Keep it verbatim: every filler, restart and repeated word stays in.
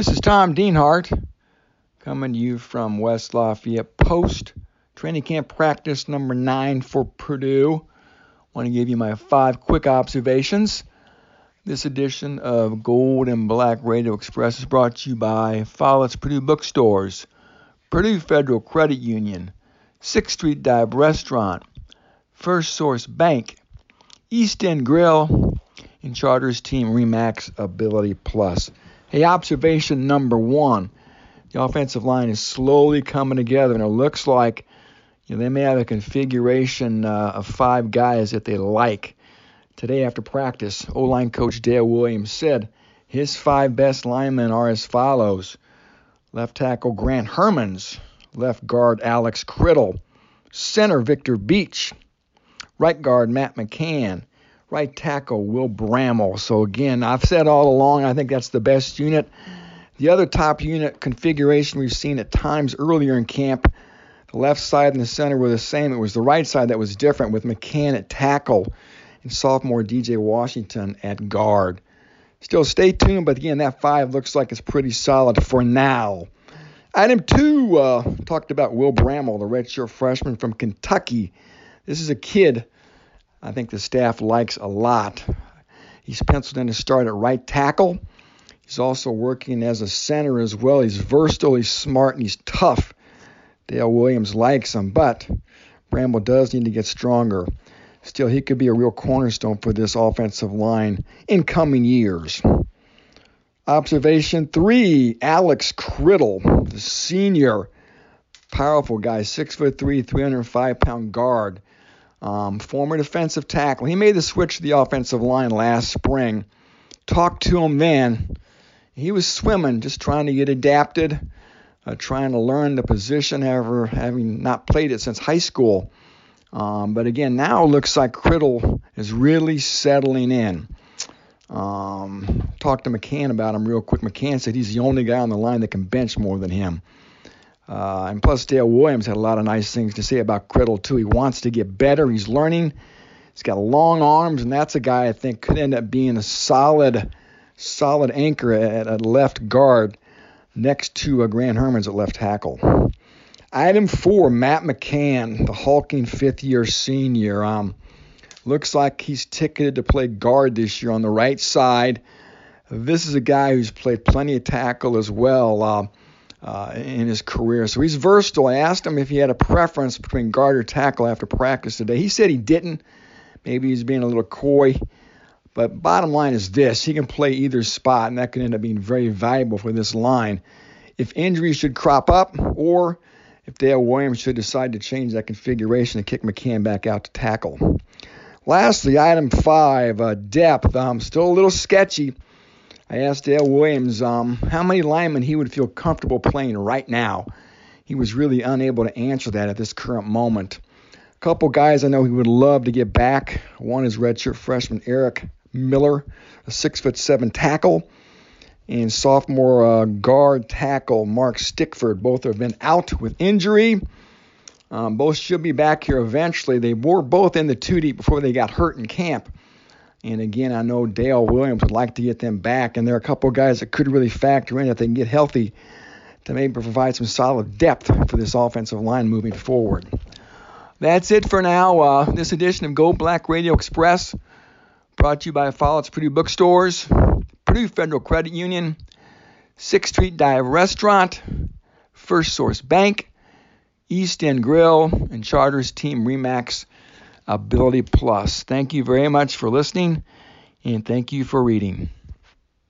This is Tom Dienhart coming to you from West Lafayette Post. Training camp practice number nine for Purdue. Want to give you my five quick observations. This edition of Gold and Black Radio Express is brought to you by Follett's Purdue Bookstores, Purdue Federal Credit Union, sixth Street Dive Restaurant, First Source Bank, East End Grill, and Charters Team Remax Ability Plus. Hey, observation number one. The offensive line is slowly coming together, and it looks like you know, they may have a configuration uh, of five guys that they like. Today after practice, O-line coach Dale Williams said his five best linemen are as follows. Left tackle Grant Hermans, left guard Alex Criddle, center Victor Beach, right guard Matt McCann, right tackle Will Bramwell. So again, I've said all along, I think that's the best unit. The other top unit configuration we've seen at times earlier in camp, the left side and the center were the same. It was the right side that was different with McCann at tackle and sophomore D J Washington at guard. Still stay tuned, but again, that five looks like it's pretty solid for now. Item two, uh, talked about Will Bramwell, the redshirt freshman from Kentucky. This is a kid I think the staff likes a lot. He's penciled in to start at right tackle. He's also working as a center as well. He's versatile, he's smart, and he's tough. Dale Williams likes him, but Bramwell does need to get stronger. Still, he could be a real cornerstone for this offensive line in coming years. Observation three, Alex Criddle, the senior, powerful guy, six foot three, three hundred five pound guard. Um, former defensive tackle. He made the switch to the offensive line last spring. Talked to him then. He was swimming, just trying to get adapted, uh, trying to learn the position, however, having not played it since high school. Um, but again, now it looks like Criddle is really settling in. Um, talked to McCann about him real quick. McCann said he's the only guy on the line that can bench more than him. Uh, and plus, Dale Williams had a lot of nice things to say about Criddle, too. He wants to get better. He's learning. He's got long arms, and that's a guy I think could end up being a solid, solid anchor at, at left guard next to uh, Grant Hermans at left tackle. Item four, Matt McCann, the hulking fifth-year senior. Um, looks like he's ticketed to play guard this year on the right side. This is a guy who's played plenty of tackle as well. Uh, Uh, in his career. So he's versatile. I asked him if he had a preference between guard or tackle after practice today. He said he didn't. Maybe he's being a little coy. But bottom line is this. He can play either spot, and that could end up being very valuable for this line. If injuries should crop up, or if Dale Williams should decide to change that configuration and kick McCann back out to tackle. Lastly, item five, uh, depth. Um, still a little sketchy. I asked Dale Williams um, how many linemen he would feel comfortable playing right now. He was really unable to answer that at this current moment. A couple guys I know he would love to get back. One is redshirt freshman Eric Miller, a six foot seven tackle, and sophomore uh, guard tackle Mark Stickford. Both have been out with injury. Um, both should be back here eventually. They were both in the two deep before they got hurt in camp. And again, I know Dale Williams would like to get them back, and there are a couple of guys that could really factor in if they can get healthy to maybe provide some solid depth for this offensive line moving forward. That's it for now. Uh, this edition of Gold Black Radio Express brought to you by Follett's Purdue Bookstores, Purdue Federal Credit Union, sixth Street Dive Restaurant, First Source Bank, East End Grill, and Charters Team Remax Ability Plus. Thank you very much for listening, and thank you for reading.